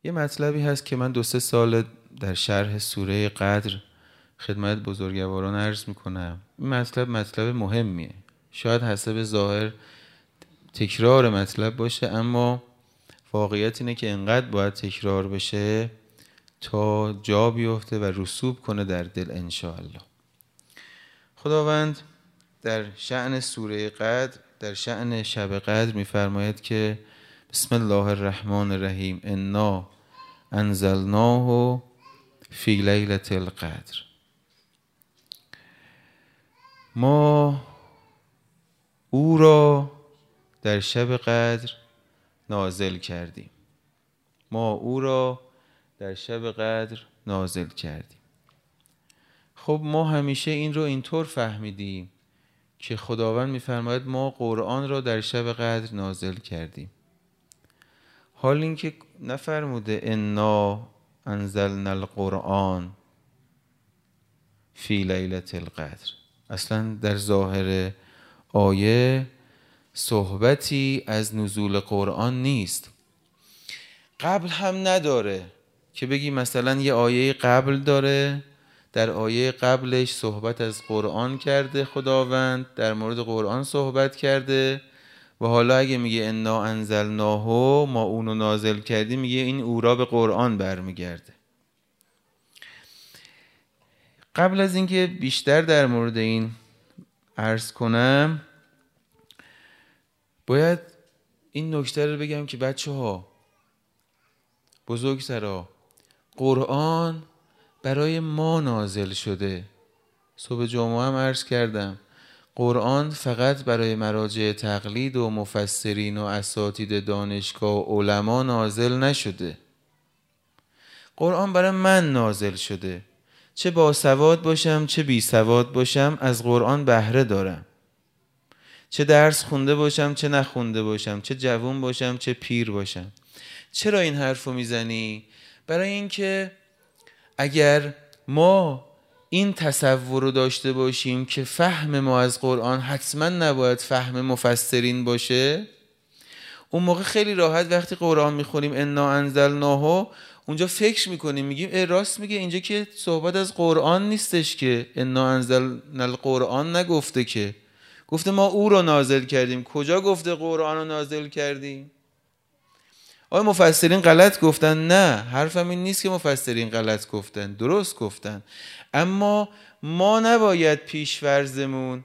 یه مطلبی هست که من 2-3 سال در شرح سوره قدر خدمت بزرگواران عرض میکنم. این مطلب مهمیه. شاید حسب ظاهر تکرار مطلب باشه، اما واقعیت اینه که انقدر باید تکرار بشه تا جا بیفته و رسوب کنه در دل انشاءالله. خداوند در شأن سوره قدر، در شأن شب قدر میفرماید که بسم الله الرحمن الرحیم انا انزلناه فی لیلة القدر. ما او را در شب قدر نازل کردیم. ما او را در شب قدر نازل کردیم. خب ما همیشه این رو اینطور فهمیدیم که خداوند میفرماید ما قرآن را در شب قدر نازل کردیم، حال اینکه نفرموده انا انزلنا القرآن فی لیلة القدر. اصلا در ظاهر آیه صحبتی از نزول قرآن نیست. قبل هم نداره که بگی مثلا یه آیه قبل داره، در آیه قبلش صحبت از قرآن کرده، خداوند در مورد قرآن صحبت کرده و حالا اگه میگه انا انزلناه ما اونو نازل کردیم، میگه این او را به قرآن برمیگرده. قبل از اینکه بیشتر در مورد این عرض کنم باید این نکته رو بگم که بچه ها، بزرگسرا، قرآن برای ما نازل شده. صبح جمعه هم عرض کردم قرآن فقط برای مراجع تقلید و مفسرین و اساتید دانشگاه و علما نازل نشده. قرآن برای من نازل شده. چه باسواد باشم چه بی سواد باشم از قرآن بهره دارم. چه درس خونده باشم چه نخونده باشم، چه جوان باشم چه پیر باشم. چرا این حرفو میزنی؟ برای اینکه اگر ما این تصور رو داشته باشیم که فهم ما از قرآن حتما نباید فهم مفسرین باشه، اون موقع خیلی راحت وقتی قرآن میخونیم انا انزلناه اونجا فکر میکنیم، میگیم راست میگه، اینجا که صحبت از قرآن نیستش، که انا انزلنا القرآن نگفته، که گفته ما او رو نازل کردیم. کجا گفته قرآن رو نازل کردیم؟ آیا مفسرین غلط گفتن؟ نه، حرفم این نیست که مفسرین غلط گفتن، درست گفتن. اما ما نباید پیش‌فرضمون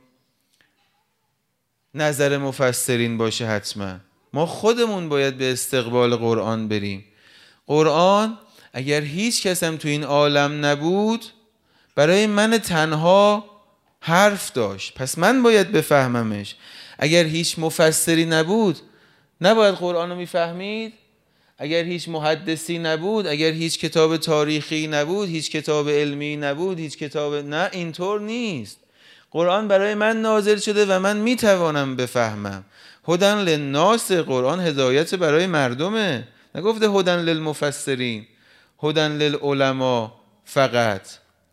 نظر مفسرین باشه. حتما ما خودمون باید به استقبال قرآن بریم. قرآن اگر هیچ کسم تو این عالم نبود برای من تنها حرف داشت، پس من باید بفهممش. اگر هیچ مفسری نبود نباید قرآن رو میفهمید. اگر هیچ محدثی نبود، اگر هیچ کتاب تاریخی نبود، هیچ کتاب علمی نبود، هیچ کتاب، نه، اینطور نیست. قرآن برای من نازل شده و من میتوانم بفهمم. هدن للناس، قرآن هدایت برای مردمه، نگفته هدن للمفسرین، هدن للعلماء فقط.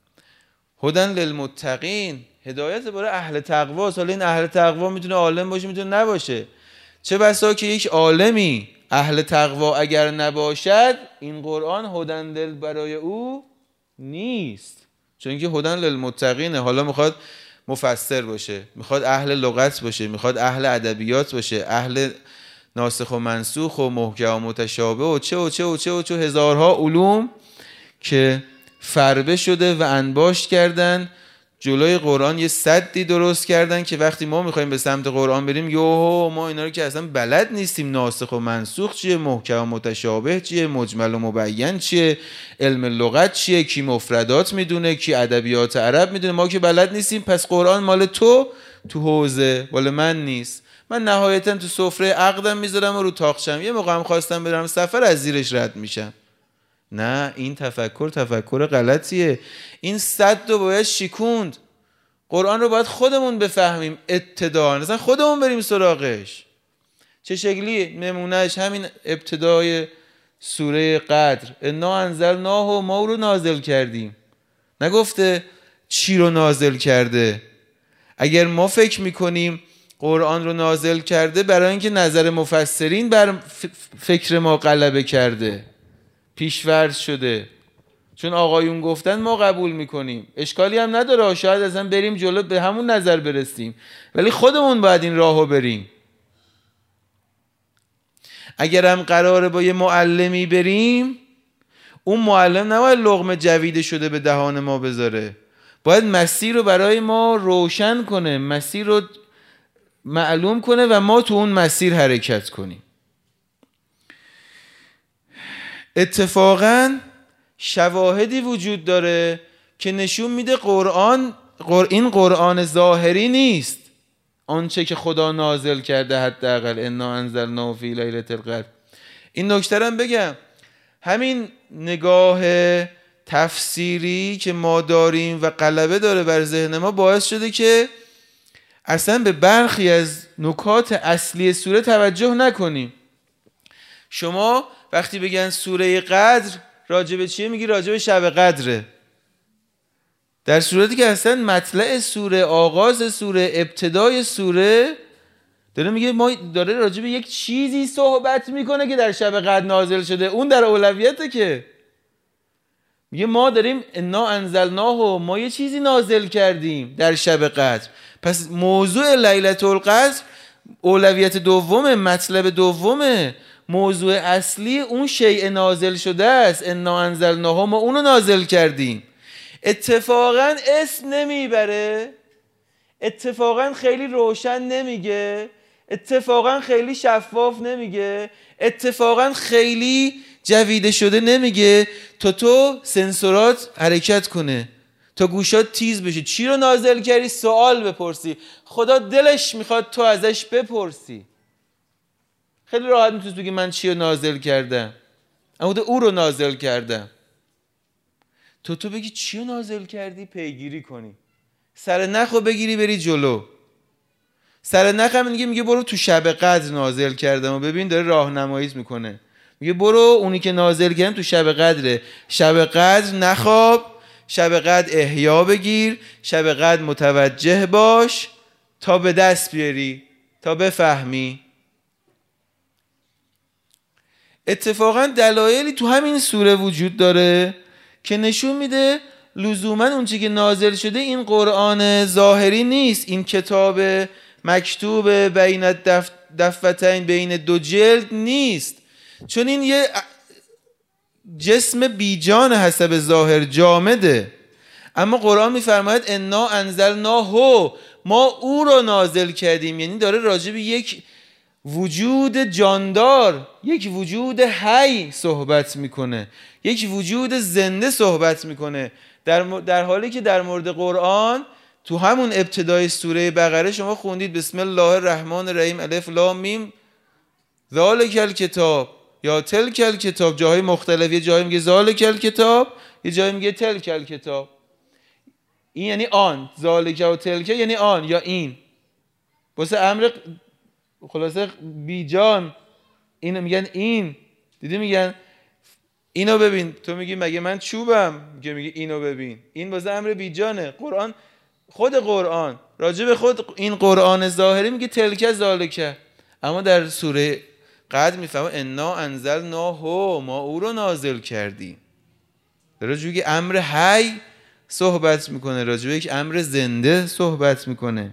هدن للمتقین، هدایت برای اهل تقوا. حالا این اهل تقوا میتونه عالم باشه میتونه نباشه. چه بسا که یک عالمی اهل تقوا اگر نباشد این قرآن هدن لل برای او نیست، چون که هدن للمتقینه. حالا میخواد مفسر باشه، میخواد اهل لغت باشه، میخواد اهل ادبیات باشه، اهل ناسخ و منسوخ و محکم و متشابه و چه و چه و چه و چه هزارها علوم که فربه شده و انباشت کردن جلوی قرآن. یه سدی درست کردن که وقتی ما میخوایم به سمت قرآن بریم یوهو ما اینا رو که اصلا بلد نیستیم، ناسخ و منسوخ چیه، محکم و متشابه چیه، مجمل و مبین چیه، علم لغت چیه، کی مفردات میدونه، کی ادبیات عرب میدونه، ما که بلد نیستیم. پس قرآن مال تو حوزه، مال من نیست. من نهایتا تو سفره عقدم میذارم و رو تاقچم، یه موقع هم خواستم برم سفر از زیرش رد میشم. نه، این تفکر غلطیه. این سد رو باید شکوند. قرآن رو باید خودمون بفهمیم ابتداً، مثلا خودمون بریم سراغش. چه شکلی؟ نمونهش همین ابتدای سوره قدر، انا انزلناه، ما رو نازل کردیم. نگفته چی رو نازل کرده. اگر ما فکر میکنیم قرآن رو نازل کرده برای اینکه نظر مفسرین بر فکر ما غلبه کرده، پیش‌فرض شده، چون آقایون گفتن ما قبول میکنیم، اشکالی هم نداره، شاید اصلا بریم جلو به همون نظر برسیم، ولی خودمون باید این راهو بریم. اگر هم قراره با یه معلمی بریم، اون معلم نباید لقمه جویده شده به دهان ما بذاره، باید مسیر رو برای ما روشن کنه، مسیر رو معلوم کنه و ما تو اون مسیر حرکت کنیم. اتفاقاً شواهدی وجود داره که نشون میده این قرآن ظاهری نیست، آنچه که خدا نازل کرده، حداقل انا انزلناه فی لیلة القدر. این نکته هم بگم، همین نگاه تفسیری که ما داریم و غلبه داره بر ذهن ما باعث شده که اصلا به برخی از نکات اصلی سوره توجه نکنیم. شما وقتی بگن سوره قدر راجع به چیه؟ میگی راجع به شب قدره، در صورتی که اصلا مطلع سوره، آغاز سوره، ابتدای سوره داره میگه ما داره راجع به یک چیزی صحبت میکنه که در شب قدر نازل شده، اون در اولویته، که میگه ما داریم انا انزلناه، ما یه چیزی نازل کردیم در شب قدر. پس موضوع لیلة القدر اولویت دومه، مطلب دومه، موضوع اصلی اون شیء نازل شده است، انا انزلناه، ما اونو نازل کردیم. اتفاقا اسم نمیبره، اتفاقا خیلی روشن نمیگه، اتفاقا خیلی شفاف نمیگه، اتفاقا خیلی جویده شده نمیگه، تا تو سنسورات حرکت کنه، تا گوشات تیز بشه. چی رو نازل کردی؟ سوال بپرسی، خدا دلش میخواد تو ازش بپرسی. خیلی راحت میتونی بگی من چی رو نازل کردم، اما او رو نازل کردم. تو بگی چی رو نازل کردی، پیگیری کنی، سر نخو بگیری بری جلو. سر نخ هم میگه برو تو شب قدر نازل کردم و ببین داره راهنماییت میکنه، میگه برو اونی که نازل کردم تو شب قدره، شب قدر نخواب، شب قدر احیا بگیر، شب قدر متوجه باش تا به دست بیاری، تا بفهمی. اتفاقا دلایلی تو همین سوره وجود داره که نشون میده لزوما اون چیزی که نازل شده این قرآن ظاهری نیست، این کتاب مکتوب بین دفتین، بین دو جلد نیست، چون این یه جسم بیجان حسب ظاهر، جامده. اما قرآن میفرماید انا انزلناه، ما او رو نازل کردیم، یعنی داره راجع به یک وجود جاندار، یک وجود حی صحبت میکنه، یک وجود زنده صحبت میکنه، در حالی که در مورد قرآن تو همون ابتدای سوره بقره شما خوندید بسم الله الرحمن الرحیم الف لام میم ذالک الکتاب یا تلک الکتاب، جاهای مختلف، یه جایی میگه ذالک الکتاب، یه جایی میگه تلک الکتاب. این یعنی آن، ذالک و تلک یعنی آن یا این، واسه امر خلاصه بیجان اینو میگن این. دیدی میگن اینو ببین، تو میگی مگه من چوبم، میگه اینو ببین، این واسه امر بیجانه. قرآن، خود قرآن راجع به خود این قرآن ظاهری میگه تلک ذالک، اما در سوره قدر میفهمه انا انزلناه، ما او رو نازل کردیم. راجع به امر حی صحبت میکنه، راجع به یک امر زنده صحبت میکنه.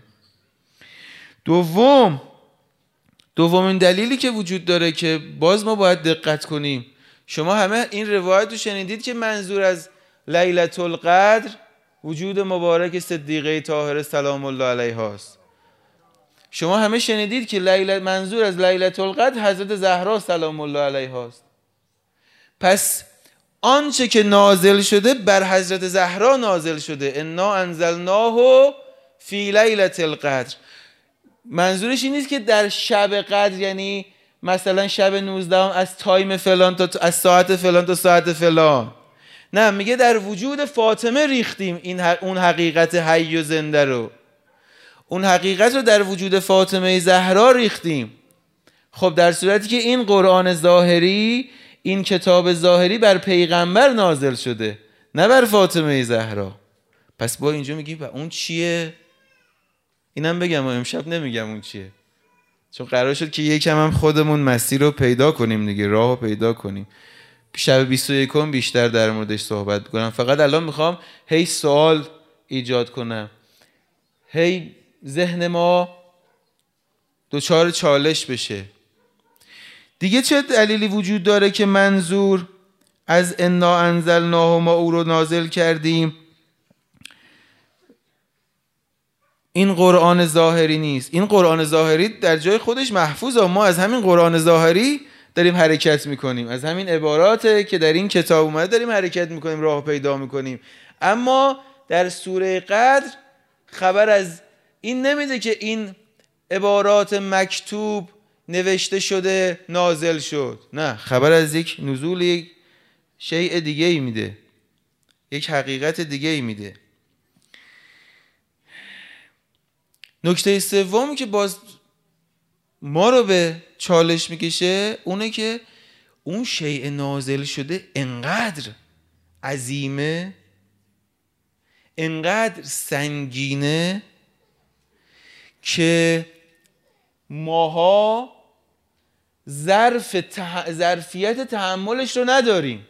دومین دلیلی که وجود داره که باز ما باید دقت کنیم، شما همه این روایت رو شنیدید که منظور از لیلة القدر وجود مبارک صدیقه طاهره سلام الله علیها است. شما همه شنیدید که منظور از لیلة القدر حضرت زهرا سلام الله علیها است. پس آنچه که نازل شده بر حضرت زهرا نازل شده، انا انزلناه فی لیلة القدر. منظورش این نیست که در شب قدر، یعنی مثلا شب 19 از تایم فلان تا از ساعت فلان تا ساعت فلان، نه، میگه در وجود فاطمه ریختیم اون حقیقت حی و زنده رو، اون حقیقت رو در وجود فاطمه زهرا ریختیم. خب در صورتی که این قرآن ظاهری، این کتاب ظاهری بر پیغمبر نازل شده، نه بر فاطمه زهرا. پس با اینجا میگیم اون چیه؟ اینم بگم و امشب نمیگم اون چیه، چون قرار شد که یکم هم خودمون مسیر رو پیدا کنیم دیگه، راه رو پیدا کنیم. شب 21 بیشتر در موردش صحبت کنم. فقط الان میخوام هی سوال ایجاد کنم، هی ذهن ما دچار چالش بشه. دیگه چه دلیلی وجود داره که منظور از انا انزلناه ما او رو نازل کردیم این قرآن ظاهری نیست؟ این قرآن ظاهری در جای خودش محفوظه، ما از همین قرآن ظاهری داریم حرکت میکنیم، از همین عباراته که در این کتاب اومده داریم حرکت میکنیم، راه پیدا میکنیم. اما در سوره قدر خبر از این نمیده که این عبارات مکتوب نوشته شده نازل شد، نه، خبر از یک نزول یک شیء دیگه ای میده، یک حقیقت دیگه ای میده. نکته سومی که باز ما رو به چالش میکشه اونه که اون شیء نازل شده انقدر عظیمه، انقدر سنگینه که ماها ظرفیت تحملش رو نداریم،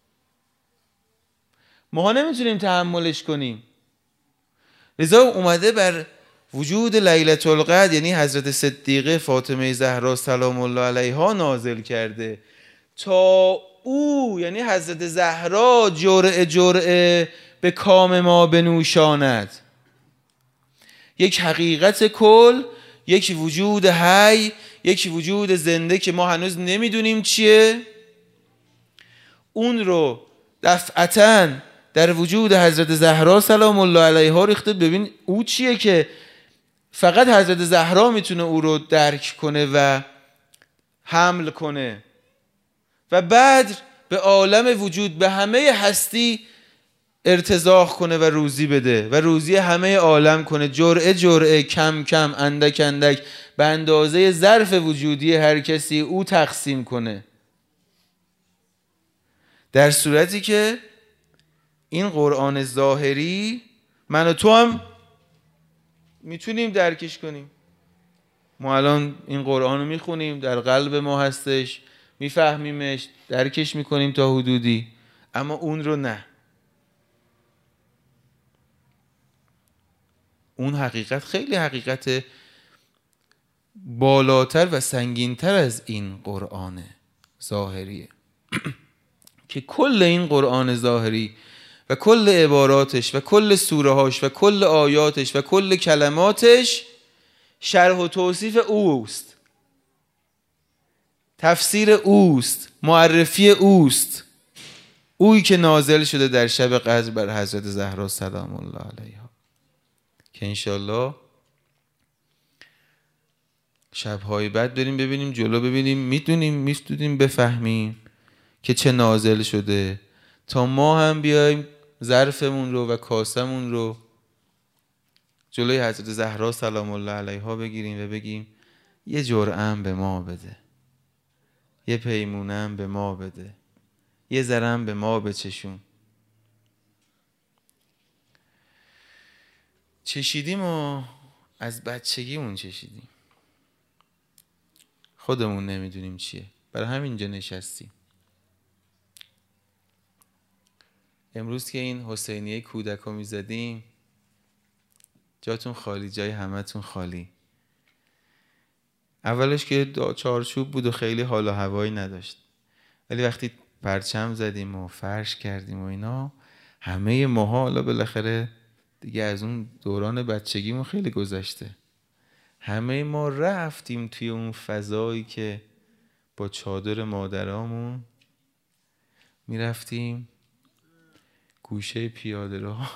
ماها نمیتونیم تحملش کنیم. لذا اومده بر وجود لیلة القدر، یعنی حضرت صدیقه فاطمه زهرا سلام الله علیها نازل کرده تا او، یعنی حضرت زهرا، جرعه جرعه به کام ما بنوشاند. یک حقیقت کل، یک وجود حی، یک وجود زنده که ما هنوز نمیدونیم چیه، اون رو دفعتاً در وجود حضرت زهرا سلام الله علیها ریخته. ببین او چیه که فقط حضرت زهرا میتونه او رو درک کنه و حمل کنه و بعد به عالم وجود، به همه هستی ارتزاق کنه و روزی بده و روزی همه عالم کنه، جرعه جرعه، کم کم، اندک اندک، به اندازه ظرف وجودی هر کسی او تقسیم کنه. در صورتی که این قرآن ظاهری من و تو هم میتونیم درکش کنیم. ما الان این قرآن رو میخونیم، در قلب ما هستش، میفهمیمش، درکش میکنیم تا حدودی، اما اون رو نه. اون حقیقت خیلی حقیقت بالاتر و سنگینتر از این قرآن ظاهریه که کل این قرآن ظاهری و کل عباراتش و کل سوره هاش و کل آیاتش و کل کلماتش شرح و توصیف اوست، تفسیر اوست، معرفی اوست، اویی که نازل شده در شب قدر بر حضرت زهرا سلام الله علیها، که انشالله شبهای بعد بریم ببینیم جلو، ببینیم میتونیم بفهمیم که چه نازل شده، تا ما هم بیایم ظرفمون رو و کاسمون رو جلوی حضرت زهرا سلام الله علیها بگیریم و بگیم یه جرعه‌ام به ما بده، یه پیمونه‌ام به ما بده، یه ذره‌ام به ما بچشون. چشیدیم و از بچگیمون چشیدیم، خودمون نمیدونیم چیه، برای همینجا نشستیم. امروز که این حسینیه کودک رو میزدیم، جاتون خالی، جای همتون خالی. اولش که چارچوب بود و خیلی حال و هوایی نداشت، ولی وقتی پرچم زدیم و فرش کردیم و اینا، همه ماها حالا بالاخره دیگه از اون دوران بچگیمون خیلی گذشته، همه ما رفتیم توی اون فضایی که با چادر مادرامون میرفتیم گوشه پیاده راه.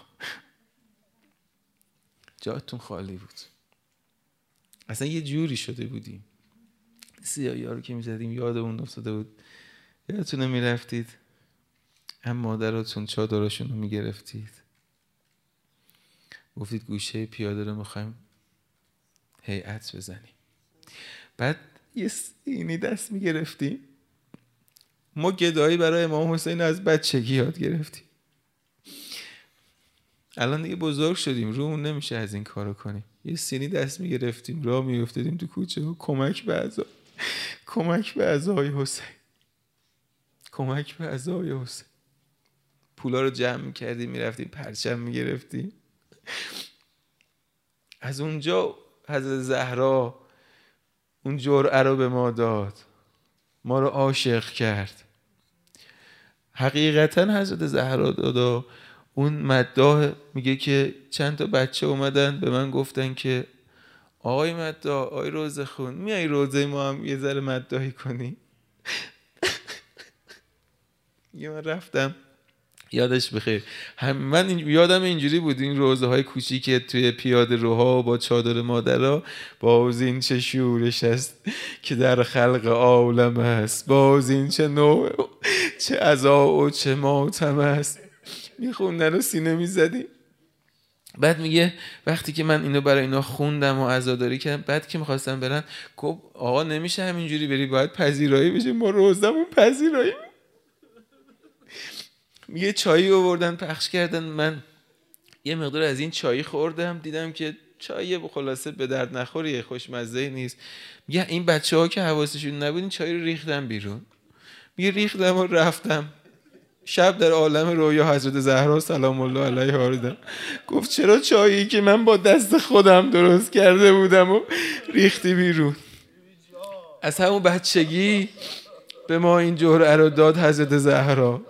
جاتون خالی بود، اصلا یه جوری شده بودیم. سیاهی‌ها رو که میزدیم یادمون افتاده بود، یادتونه میرفتید هم مادراتون چادراشون رو میگرفتید، گفتید گوشه پیاده رو میخوایم هیئت بزنیم، بعد یه سینی دست میگرفتیم. ما گدایی برای امام حسین از بچگی یاد گرفتیم، الان دیگه بزرگ شدیم رومون نمیشه از این کارو کنیم. یه سینی دست میگرفتیم راه میافتادیم تو کوچه و کمک به اعضای حسین، کمک به عزای حسین. پولا رو جمع میکردیم میرفتیم پرچم میگرفتیم. از اونجا حضرت زهرا اون جرعه رو به ما داد، ما رو عاشق کرد. حقیقتا حضرت زهرا دادا اون مداح میگه که چند تا بچه اومدن به من گفتن که آقای مداح، آقای روزه خون، میای روزه ما هم یه ذره مداحی کنی؟ یه من رفتم، یادش بخیر، من یادم اینجوری بود این روزه های کوچیک توی پیاده روها با چادر مادرها، باز این چه شورش است که در خلق عالم است، باز این چه نوع چه عزا و چه ماتم است، میخوندن و سینه میزدیم. بعد میگه وقتی که من اینو برای اینا خوندم و عزاداری کردم، بعد که میخواستم برن گفت آقا نمیشه همینجوری بری، باید پذیرایی بشه، ما روزمون پذیرایی. یه چایی آوردن پخش کردن، من یه مقدار از این چایی خوردم، دیدم که چای خلاصه به درد نخوریه، خوشمزه نیست. میگه این بچه‌ها که حواسشون نبود این چای رو ریختن بیرون. میگه ریختم و رفتم، شب در عالم رویا حضرت زهرا سلام الله علیها دیدم. گفت چرا چایی که من با دست خودم درست کرده بودم و ریختی بیرون؟ از همون بچگی به ما این جرعه رو داد حضرت زهرا.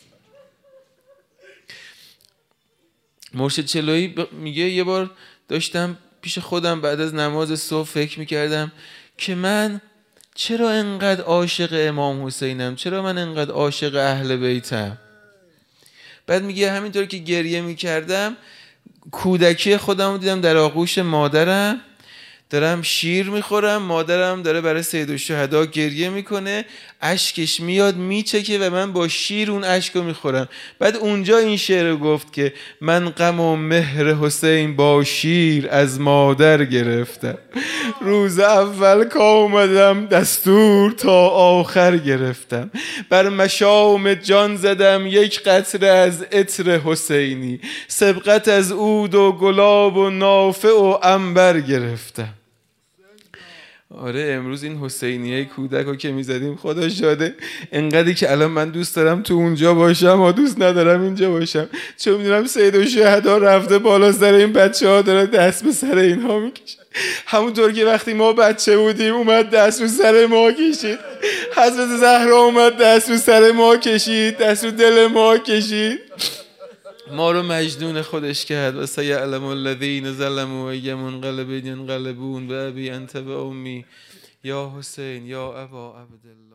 مرشد چلویی میگه یه بار داشتم پیش خودم بعد از نماز صبح فکر میکردم که من چرا انقدر عاشق امام حسینم، چرا من انقدر عاشق اهل بیتم. بعد میگه همینطور که گریه میکردم کودکی خودم رو دیدم در آغوش مادرم، دارم شیر میخورم، مادرم داره برای سید الشهدا گریه میکنه، اشکش میاد میچکه و من با شیر اون اشکو میخورم. بعد اونجا این شعر گفت که من غم و مهر حسین با شیر از مادر گرفتم، روز اول که آمدم دستور تا آخر گرفتم، بر مشام جان زدم یک قطره از عطر حسینی، سبقت از عود و گلاب و نافع و عنبر گرفتم. آره امروز این حسینیه کودک رو که میزدیم خدا شاده، انقدری که الان من دوست دارم تو اونجا باشم و دوست ندارم اینجا باشم، چون میدونم سید الشهدا رفته بالا سر این بچه ها داره دست به سر اینها میکشه، همونطور که وقتی ما بچه بودیم اومد دست رو سر ما کشید، حضرت زهرا اومد دست رو سر ما کشید، دست رو دل ما کشید، ما رو مجنون خودش کرد. و سیعلم الذین ظلموا ای منقلب ینقلبون و ابی انت و امی یا حسین یا ابا عبدالله.